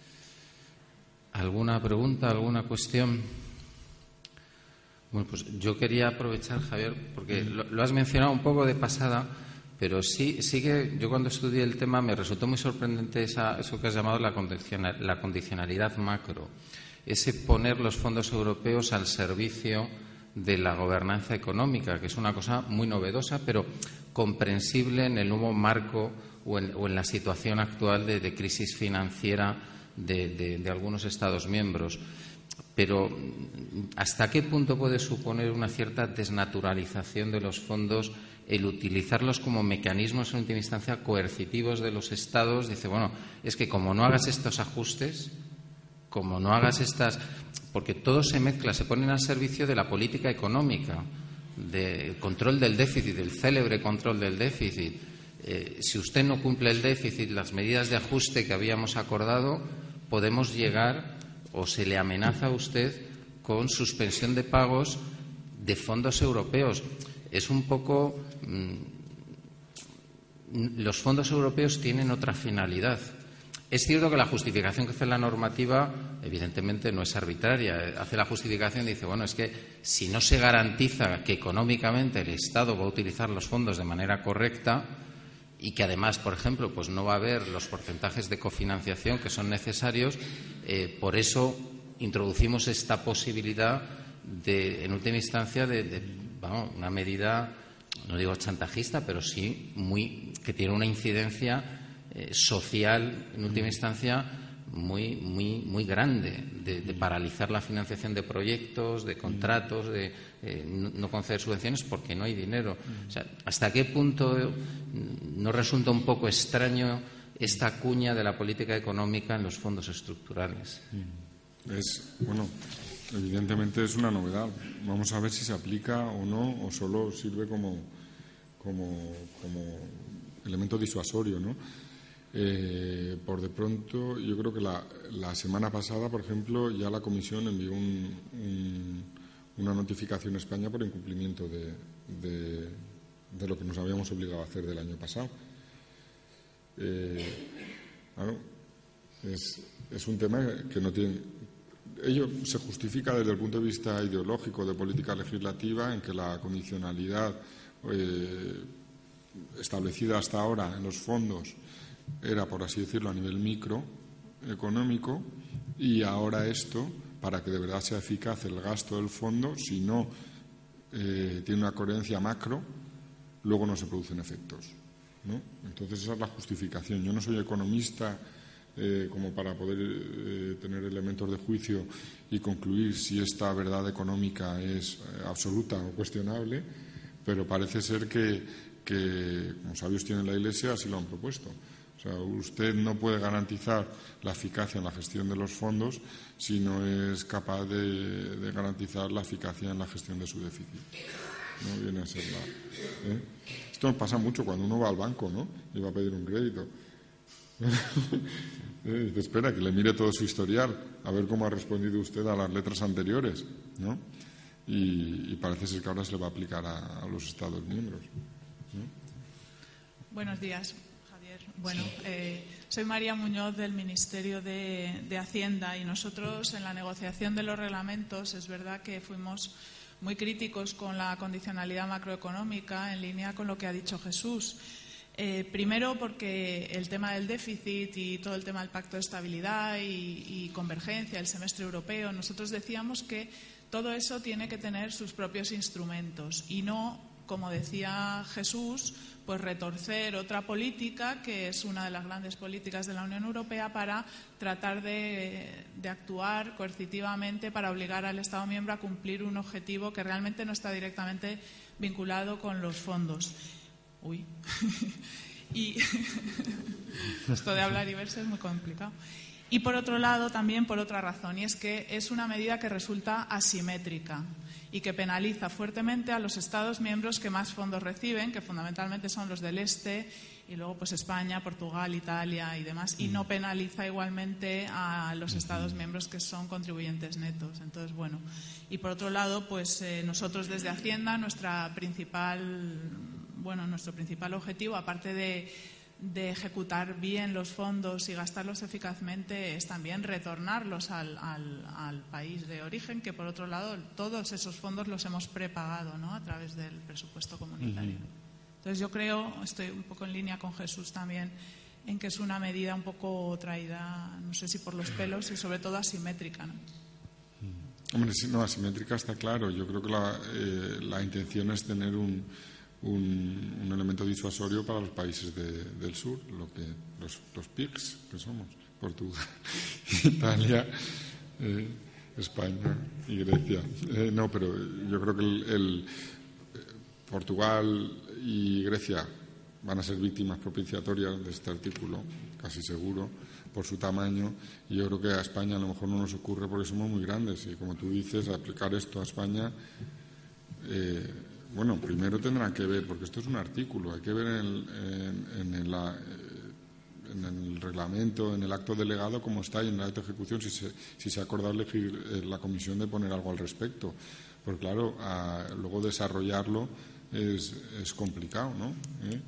[SPEAKER 1] ¿Alguna pregunta, alguna cuestión? Bueno, pues yo quería aprovechar, Javier, porque lo, lo has mencionado un poco de pasada, pero sí, sí que yo cuando estudié el tema me resultó muy sorprendente esa, eso que has llamado la, condicional, la condicionalidad macro, ese poner los fondos europeos al servicio de la gobernanza económica, que es una cosa muy novedosa, pero comprensible en el nuevo marco o en, o en la situación actual de, de crisis financiera de, de, de algunos Estados miembros. Pero ¿hasta qué punto puede suponer una cierta desnaturalización de los fondos el utilizarlos como mecanismos en última instancia coercitivos de los Estados? Dice, bueno, es que como no hagas estos ajustes, como no hagas estas... Porque todo se mezcla, se ponen al servicio de la política económica, del control del déficit, del célebre control del déficit. Eh, si usted no cumple el déficit, las medidas de ajuste que habíamos acordado, podemos llegar o se le amenaza a usted con suspensión de pagos de fondos europeos. Es un poco... Mmm, los fondos europeos tienen otra finalidad. Es cierto que la justificación que hace la normativa, evidentemente, no es arbitraria. Hace la justificación y dice, bueno, es que si no se garantiza que económicamente el Estado va a utilizar los fondos de manera correcta y que además, por ejemplo, pues no va a haber los porcentajes de cofinanciación que son necesarios, eh, por eso introducimos esta posibilidad de, en última instancia, de, de vamos, una medida, no digo chantajista, pero sí muy que tiene una incidencia eh, social, en última instancia, muy, muy, muy grande, de, de paralizar la financiación de proyectos, de contratos, de eh, no, no conceder subvenciones porque no hay dinero. O sea, ¿hasta qué punto no resulta un poco extraño esta cuña de la política económica en los fondos estructurales?
[SPEAKER 2] Es, bueno, evidentemente es una novedad. Vamos a ver si se aplica o no, o solo sirve como, como, como elemento disuasorio, ¿no? Eh, por de pronto, yo creo que la, la semana pasada, por ejemplo, ya la Comisión envió un, un, una notificación a España por incumplimiento de, de, de lo que nos habíamos obligado a hacer del año pasado. Eh, claro, es, es un tema que no tiene... Ello se justifica desde el punto de vista ideológico de política legislativa en que la condicionalidad eh, establecida hasta ahora en los fondos era, por así decirlo, a nivel microeconómico, y ahora esto, para que de verdad sea eficaz el gasto del fondo, si no eh, tiene una coherencia macro, luego no se producen efectos, ¿no? Entonces esa es la justificación. Yo no soy economista eh, como para poder eh, tener elementos de juicio y concluir si esta verdad económica es eh, absoluta o cuestionable, pero parece ser que, que, como sabios tiene la Iglesia, así lo han propuesto. O sea, usted no puede garantizar la eficacia en la gestión de los fondos si no es capaz de, de garantizar la eficacia en la gestión de su déficit. No viene a ser la, ¿eh? Esto pasa mucho cuando uno va al banco, ¿no? Y va a pedir un crédito. ¿Eh? Dice, espera, que le mire todo su historial, a ver cómo ha respondido usted a las letras anteriores, ¿no? Y, y parece ser que ahora se le va a aplicar a, a los Estados miembros, ¿no?
[SPEAKER 3] Buenos días. Bueno, eh, soy María Muñoz del Ministerio de, de Hacienda y nosotros en la negociación de los reglamentos es verdad que fuimos muy críticos con la condicionalidad macroeconómica en línea con lo que ha dicho Jesús. Eh, primero porque el tema del déficit y todo el tema del pacto de estabilidad y, y convergencia, el semestre europeo, nosotros decíamos que todo eso tiene que tener sus propios instrumentos y no, como decía Jesús, pues retorcer otra política que es una de las grandes políticas de la Unión Europea para tratar de, de actuar coercitivamente para obligar al Estado miembro a cumplir un objetivo que realmente no está directamente vinculado con los fondos. Uy. Y esto de hablar y verse es muy complicado. Y por otro lado, también por otra razón, y es que es una medida que resulta asimétrica y que penaliza fuertemente a los Estados miembros que más fondos reciben, que fundamentalmente son los del este, y luego pues España, Portugal, Italia y demás, y no penaliza igualmente a los Estados miembros que son contribuyentes netos. Entonces, bueno, y por otro lado, pues eh, nosotros desde Hacienda, nuestra principal, bueno, nuestro principal objetivo, aparte de de ejecutar bien los fondos y gastarlos eficazmente es también retornarlos al, al, al país de origen, que por otro lado todos esos fondos los hemos prepagado, ¿no?, a través del presupuesto comunitario. Entonces yo creo, estoy un poco en línea con Jesús también, en que es una medida un poco traída, no sé si por los pelos y sobre todo asimétrica, ¿no?
[SPEAKER 2] Hombre, sí, no, asimétrica está claro. Yo creo que la, eh, la intención es tener un Un, un elemento disuasorio para los países de, del sur, lo que los, los P I Gs que somos, Portugal, Italia, eh, España y Grecia. Eh, no, pero yo creo que el, el Portugal y Grecia van a ser víctimas propiciatorias de este artículo, casi seguro, por su tamaño, y yo creo que a España a lo mejor no nos ocurre porque somos muy grandes y, como tú dices, aplicar esto a España. Eh, Bueno, primero tendrán que ver, porque esto es un artículo, hay que ver en el, en, en, la, en el reglamento, en el acto delegado, cómo está, y en el acto de ejecución, si se, si se ha acordado elegir la comisión de poner algo al respecto. Porque, claro, a, luego desarrollarlo es, es complicado, ¿no? ¿Eh?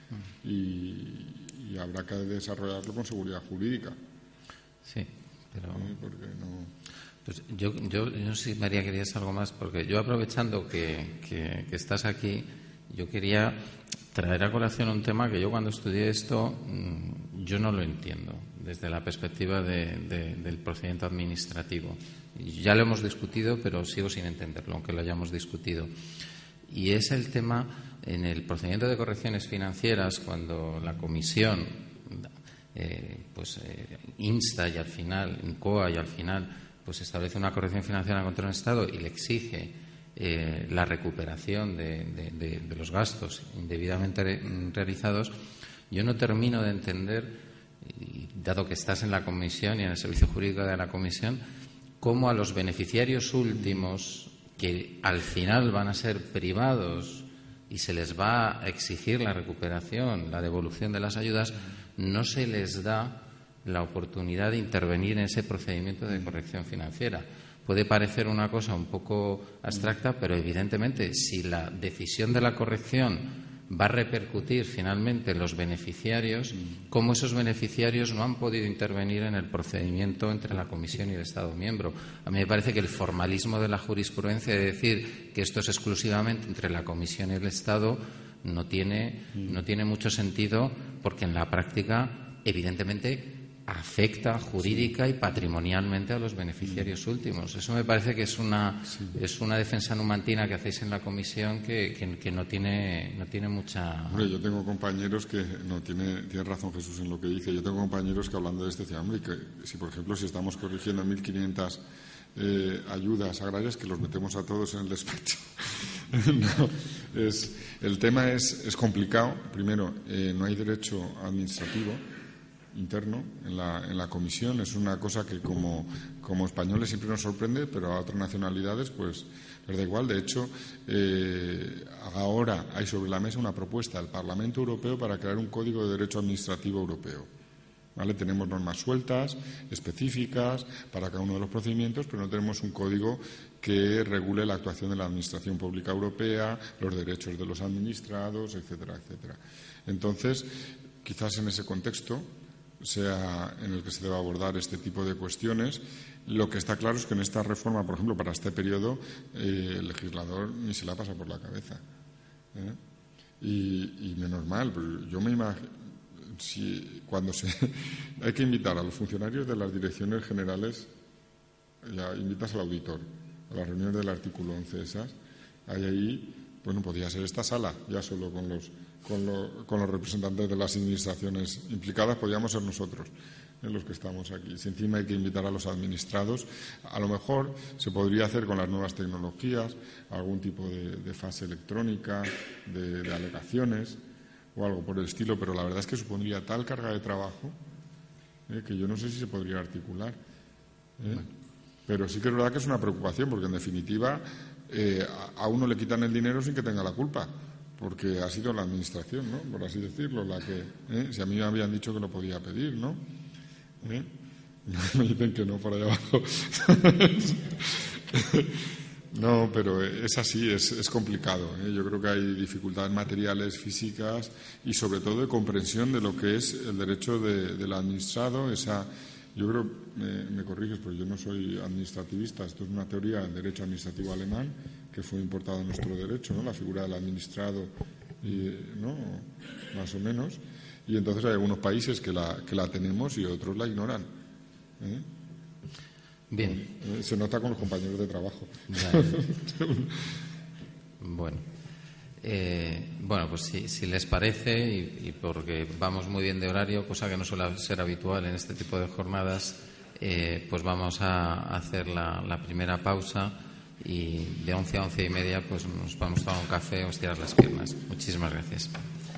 [SPEAKER 2] Y, y habrá que desarrollarlo con seguridad jurídica.
[SPEAKER 1] Sí, pero...
[SPEAKER 2] ¿Eh? Porque no...
[SPEAKER 1] Pues yo, yo, yo no sé si, María, querías algo más, porque yo, aprovechando que, que, que estás aquí, yo quería traer a colación un tema que yo, cuando estudié esto, yo no lo entiendo desde la perspectiva de, de, del procedimiento administrativo. Ya lo hemos discutido, pero sigo sin entenderlo, aunque lo hayamos discutido. Y es el tema en el procedimiento de correcciones financieras, cuando la Comisión eh, pues eh, insta y al final, incoa y al final, pues establece una corrección financiera contra un Estado y le exige eh, la recuperación de, de, de, de los gastos indebidamente re, realizados, yo no termino de entender, y dado que estás en la Comisión y en el Servicio Jurídico de la Comisión, cómo a los beneficiarios últimos, que al final van a ser privados y se les va a exigir la recuperación, la devolución de las ayudas, no se les da la oportunidad de intervenir en ese procedimiento de corrección financiera. Puede parecer una cosa un poco abstracta, pero evidentemente, si la decisión de la corrección va a repercutir finalmente en los beneficiarios, ¿cómo esos beneficiarios no han podido intervenir en el procedimiento entre la Comisión y el Estado miembro? A mí me parece que el formalismo de la jurisprudencia de decir que esto es exclusivamente entre la Comisión y el Estado no tiene, no tiene mucho sentido, porque en la práctica, evidentemente, afecta jurídica y patrimonialmente a los beneficiarios últimos. Eso me parece que es una sí. es una defensa numantina que hacéis en la comisión que, que, que no tiene no tiene mucha.
[SPEAKER 2] Hombre, yo tengo compañeros que no tiene tiene razón Jesús en lo que dice. Yo tengo compañeros que hablando de este decían, hombre, que si por ejemplo si estamos corrigiendo mil quinientas eh, ayudas agrarias, que los metemos a todos en el despacho. No, es, el tema es, es complicado. Primero, eh, no hay derecho administrativo interno en la, en la comisión. Es una cosa que como, como españoles siempre nos sorprende, pero a otras nacionalidades pues les da igual. De hecho, eh, ahora hay sobre la mesa una propuesta del Parlamento Europeo para crear un código de derecho administrativo europeo. ¿Vale? Tenemos normas sueltas, específicas para cada uno de los procedimientos, pero no tenemos un código que regule la actuación de la Administración Pública Europea, los derechos de los administrados, etcétera, etcétera. Entonces, quizás en ese contexto sea en el que se deba abordar este tipo de cuestiones. Lo que está claro es que en esta reforma, por ejemplo, para este periodo, eh, el legislador ni se la pasa por la cabeza. ¿eh? Y, y menos mal, pues yo me imagino, si cuando se hay que invitar a los funcionarios de las direcciones generales, ya invitas al auditor, a las reuniones del artículo once esas, hay ahí, bueno, podría ser esta sala, ya solo con los Con, lo, con los representantes de las administraciones implicadas, podríamos ser nosotros eh, los que estamos aquí. Si encima hay que invitar a los administrados, a lo mejor se podría hacer con las nuevas tecnologías algún tipo de, de fase electrónica, de, de alegaciones o algo por el estilo, pero la verdad es que supondría tal carga de trabajo eh, que yo no sé si se podría articular. ¿eh? Bueno. Pero sí que es verdad que es una preocupación, porque en definitiva eh, a, a uno le quitan el dinero sin que tenga la culpa. Porque ha sido la Administración, ¿no? Por así decirlo, la que... ¿eh? Si a mí me habían dicho que lo podía pedir, ¿no? ¿Eh? Me dicen que no, por allá abajo. No, pero es así, es, es complicado. ¿eh? Yo creo que hay dificultades materiales, físicas y, sobre todo, de comprensión de lo que es el derecho de, del administrado. Esa, yo creo, me, me corriges, porque yo no soy administrativista. Esto es una teoría del derecho administrativo alemán que fue importado en nuestro derecho, ¿no? La figura del administrado, y, ¿no? Más o menos. Y entonces hay algunos países que la, que la tenemos y otros la ignoran. ¿eh?
[SPEAKER 1] Bien.
[SPEAKER 2] Eh, se nota con los compañeros de trabajo.
[SPEAKER 1] Bueno. Eh, bueno, pues si, si les parece, y, y porque vamos muy bien de horario, cosa que no suele ser habitual en este tipo de jornadas, eh, pues vamos a hacer la, la primera pausa. Y de once a once y media pues nos vamos a tomar un café o estirar las piernas. Muchísimas gracias.